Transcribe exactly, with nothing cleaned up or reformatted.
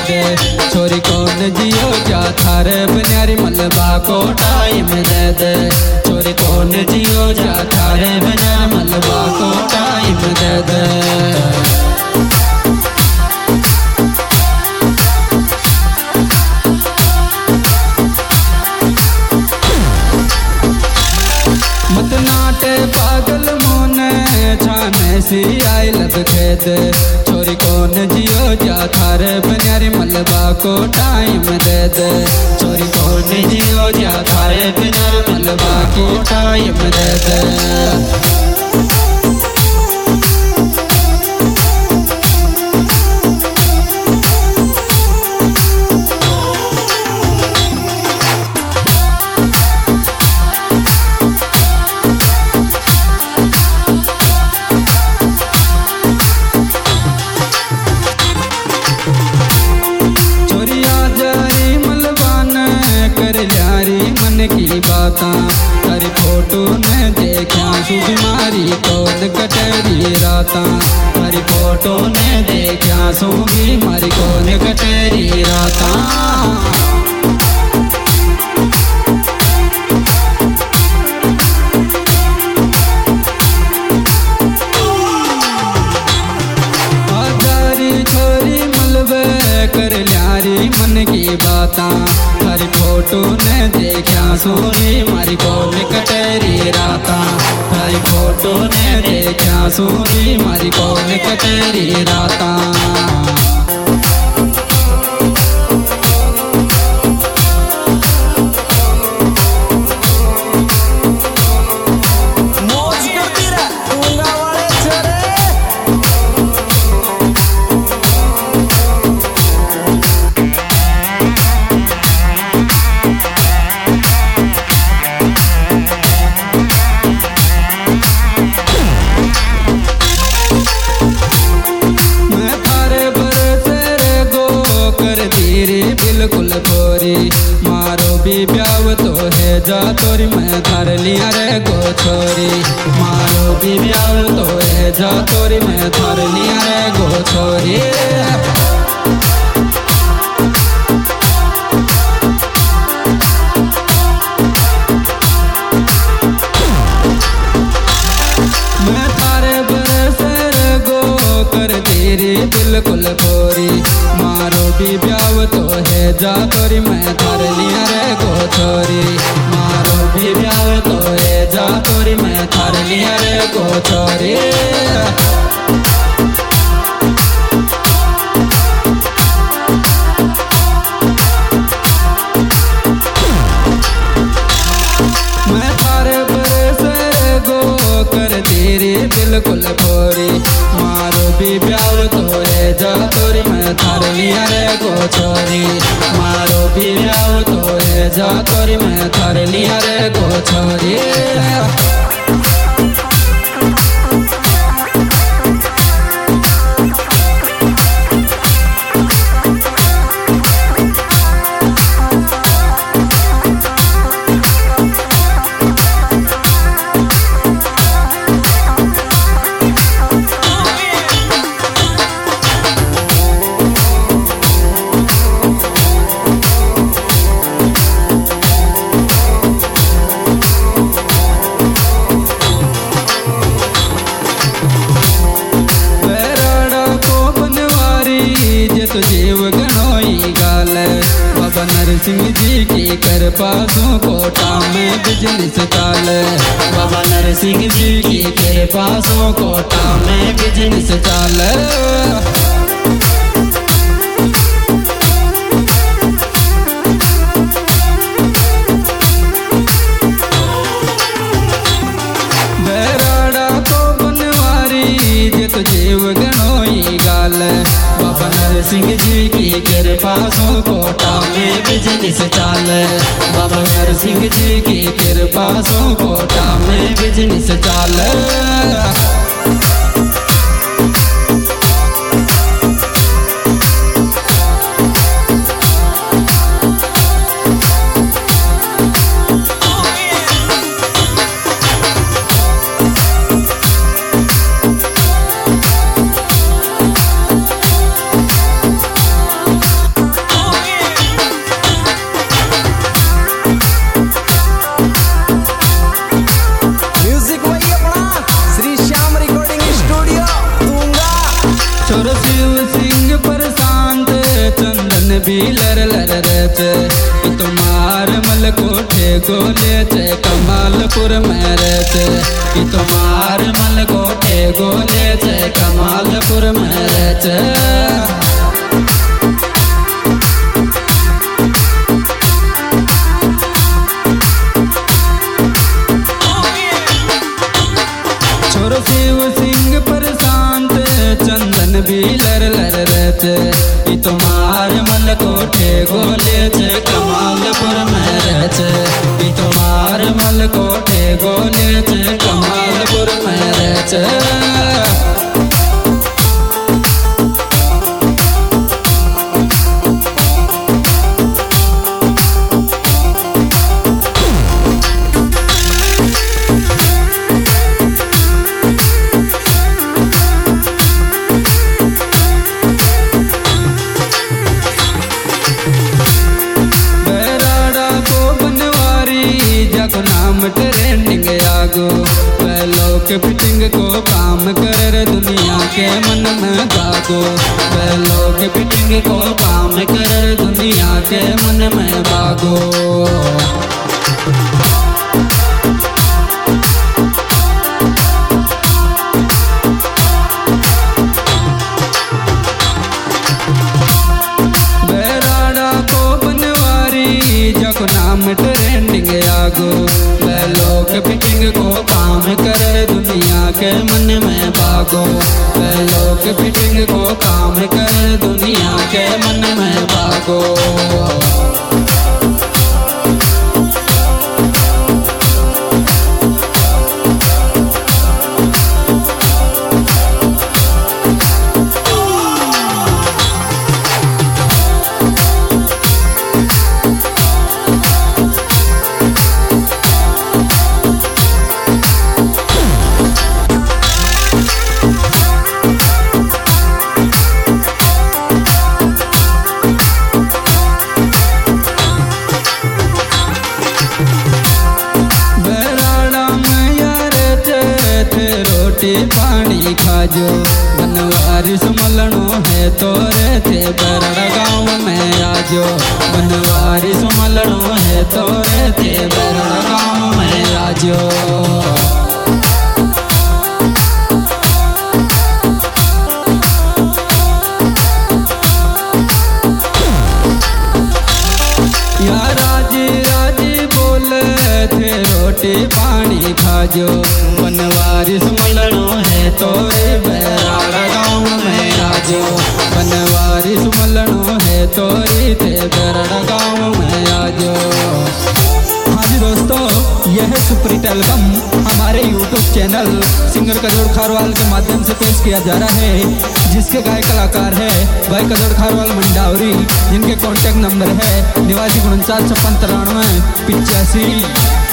दे। छोरी कौन जियो जा थारे बनियारी मलबा को टाइम दे दे। छोरी कौन जियो जा थारे बनियारी मलबा को टाइम दे दे। मत नाटे पागल मोने छाने सी आई लब खेद। छोरी कौन जियो जा थारे बनियारी मलबा को टाइम दे दे। छोरी कौन जियो जा थारे बनियारी मलबा को टाइम दे दे। की बाता तारी फोटो ने देखा सु बीमारी कौन कटेरी राता। तारी फोटो ने देखा सु बीमारी कौन कटेरी राता। कर ल्यारी मन की बाता थारी फोटो ने देखा सोनी मारी कौन कटेरी राता। थारी फोटो ने देखा सोनी मारी कौन कटेरी राता। बिल्कुल खोरी मारो भी ब्याव तो है जा तोरी मैं थार लिया रे गो छोरी। मारो भी ब्याव तो है जा तोरी मैं थार लिया रे गो छोरी। मैं थारे बरसर गो कर तेरी बिल्कुल खोरी। मारो भी ब्याव तो है जा तोरी मैं थार लिया रे गो छोरी। मारो भी ब्याव तो है जा तोरी मैं थार लिया रे गो छोरी। मैं थारे बरसर गो कर तेरी बिल्कुल खोरी। मारो भी ब्याव तो है जा तोरी मैं थार लिया रे गो छोरी। मारो भी ब्याव तो है जा तोरी मैं थार लिया रे गो छोरी। तो जीव गनोई गाल बाबा नरसिंह जी की कर पासों कोटा में बिजनेस चाल। बाबा नरसिंह जी की कर पासों कोटा में बिजनेस चाल। बेराड़ा को बनवारी जित जीव गनोई गाल। बाबा नरसिंह जी की कृपा सो कोटा में बिजनेस चाल। बाबा नरसिंह जी की कृपा सो कोटा में बिजनेस चाल। भी लर लर रहते तुम्हार मल कोठे गोले चे कमालपुर में रहते कि तुम्हार मल कोठे गोले चे कमालपुर में रहते। छोरो शिव सिंह प्रशांत चंदन भी लर लर रहते कि तुम्हार मल कोठे गोले चे कमालपुर में रहते कि तुम्हार मल कोठे गोले चे कमालपुर में रहते। नाम ट्रेंडिंग आगो पहलों के फिटिंग को काम कर दुनिया के मन में भागो पहलों के फिटिंग को काम कर दुनिया के मन में भागो। नाम ट्रेंडिंग आगो लोग फिटिंग को काम करे दुनिया के मन में भागो लोग फिटिंग को काम करे दुनिया के मन में भागो। रोटी पानी खाजो बनवारी सुमलनो है तोरे थे बरड़ा गाँव में आजो बनवारी सुमलनो है तोरे थे बरड़ा गाँव में आजो। यार राजी राजी बोले थे रोटी पानी खाजो बनवारी सुमलनो है तोरे बरड़ा गाँव में आजो बनवारी सुमलनो है तोरी थे बरड़ा गाँव में आजो। हाँ जी दोस्तों, यह है सुपरहिट एल्बम हमारे YouTube channel singer Kajod Kharwal के माध्यम से पेश किया जा रहा है, जिसके गायक कलाकार है भाई कजोड़ खारवाल मंडावरी, जिनके कॉन्टैक्ट नंबर है निवासी उनचास छप्पन तिरानवे पिचासी।